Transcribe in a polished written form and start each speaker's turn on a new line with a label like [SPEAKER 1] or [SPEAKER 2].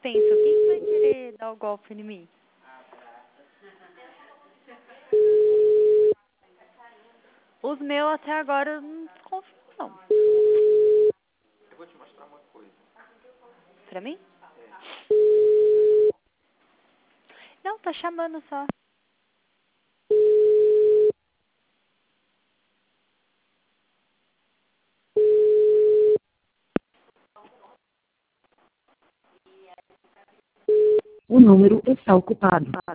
[SPEAKER 1] penso, quem vai querer dar o golpe em mim? Os meus até agora eu não desconfio, não.
[SPEAKER 2] Eu vou te mostrar uma coisa.
[SPEAKER 1] Pra mim? Não, tá chamando só.
[SPEAKER 3] O número está ocupado.